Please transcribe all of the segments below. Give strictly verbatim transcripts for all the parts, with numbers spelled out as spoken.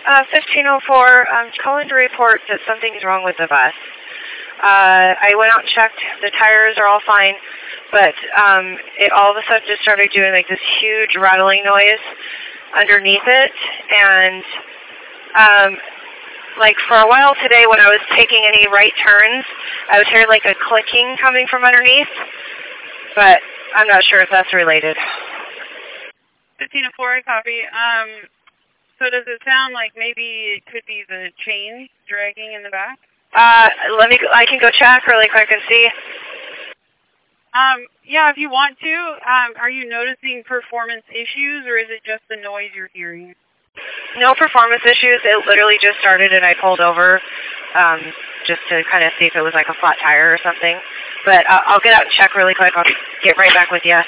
Uh, fifteen oh four, I'm calling to report that something's wrong with the bus. Uh, I went out and checked. The tires are all fine, but um, it all of a sudden just started doing like this huge rattling noise underneath it. And um, like for a while today when I was taking any right turns, I was hearing like a clicking coming from underneath, but I'm not sure if that's related. fifteen oh four, I copy. Um, so does it sound like maybe it could be the chain dragging in the back? Uh, let me, I can go check really quick and see. Um, yeah, if you want to. Um, are you noticing performance issues, or is it just the noise you're hearing? No performance issues. It literally just started and I pulled over um, just to kind of see if it was like a flat tire or something. But uh, I'll get out and check really quick. I'll get right back with you.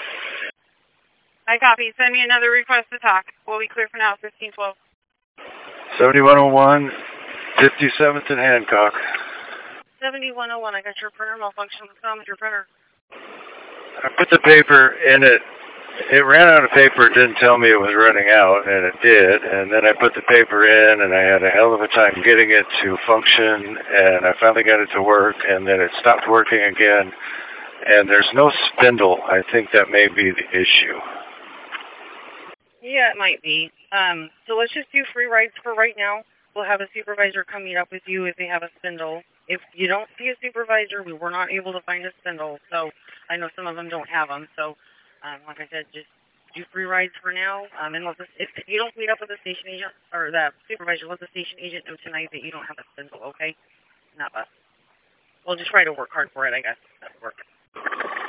I copy. Send me another request to talk. We'll be clear for now, fifteen twelve. seventy-one oh one, fifty-seventh and Hancock. seventy-one oh one, I got your printer malfunction. What's wrong with your printer? I put the paper in it. It ran out of paper. It didn't tell me it was running out, and it did. And then I put the paper in, and I had a hell of a time getting it to function, and I finally got it to work, and then it stopped working again. And there's no spindle. I think that may be the issue. Yeah, it might be. Um, so let's just do free rides for right now. We'll have a supervisor come meet up with you if they have a spindle. If you don't see a supervisor, we were not able to find a spindle. So I know some of them don't have them. So um, like I said, just do free rides for now. Um, and let the, if you don't meet up with the station agent or the supervisor, let the station agent know tonight that you don't have a spindle, okay? Not us. We'll just try to work hard for it, I guess. That'll work.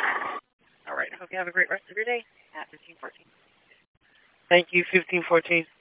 All right. I hope you have a great rest of your day at fifteen fourteen. Thank you, fifteen fourteen.